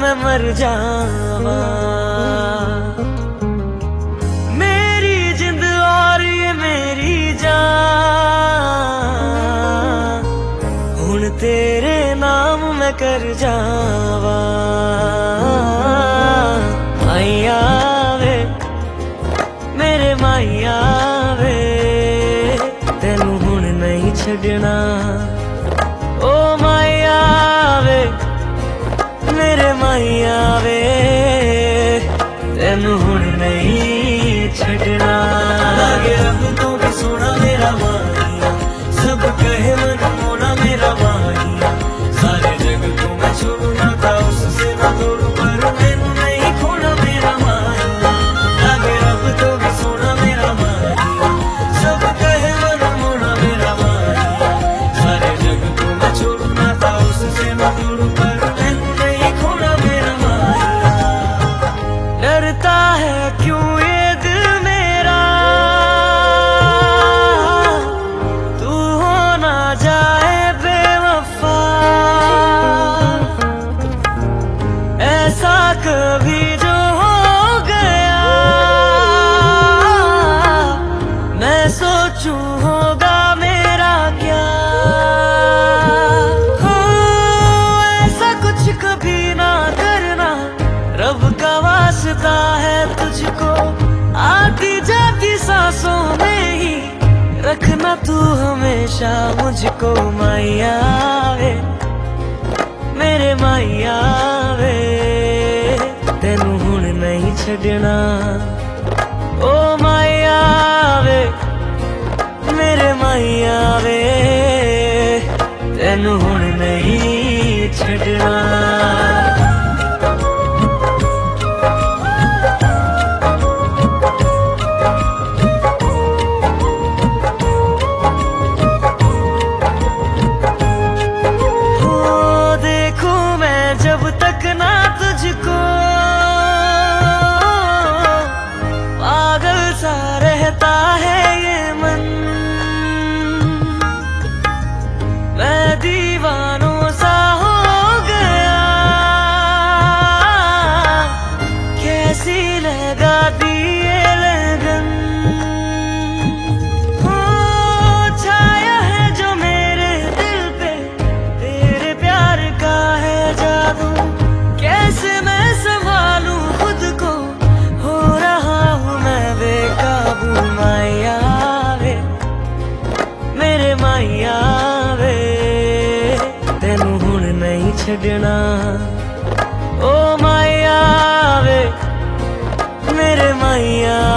मैं मर जावा। मेरी जिंद और ये मेरी जान, हुण तेरे नाम मैं कर जावा। माइया वे मेरे माइया वे, तेनू हुण नहीं छड़ना। ओ माइया वे मेरे माइया वे, तेनू हुण नहीं छड़ना। लागे रब तो भी सोना मेरा माइया, सब कहे मन मोना मेरा माइया। सारे जग को मैं छोड़ना था, उससे ना तोड़ू पर मैनू नहीं खोना मेरा माइया। लागे रब तो भी सोना मेरा माइया, सब कहे मन मोना मेरा माइया। सारे जग को मैं छोड़ना था, उससे ना तोड़ू पर मैनू नहीं खोना मेरा माइया। डरता है क्यों ये दिल मेरा, तू हो ना जाए बेवफा। ऐसा कभी जो हो गया, मैं सोचूं होगा मेरा क्या। हो ऐसा कुछ कभी ना करना, रब का वास्ता है तुझको। आती जाती सांसों में ही रखना तू हमेशा मुझको। माइया वे मेरे माइया वे, तेनू हुण नहीं छड़ना। ओ माइया वे मेरे माइया वे, तेनू हुण नहीं छड़ना। जब तक ना तुझको, पागल सा रहता है ये मन। मैं दीवानों सा हो गया, कैसी लगा दी ये लगन। हो छाया है जो मेरे दिल पे, तेरे प्यार का है जादू। कैसे मैं संभालूं खुद को, हो रहा हूँ मैं बेकाबू। माइया वे मेरे माइया वे, तेनू हुण नहीं छड़ना। ओ माइया वे मेरे माइया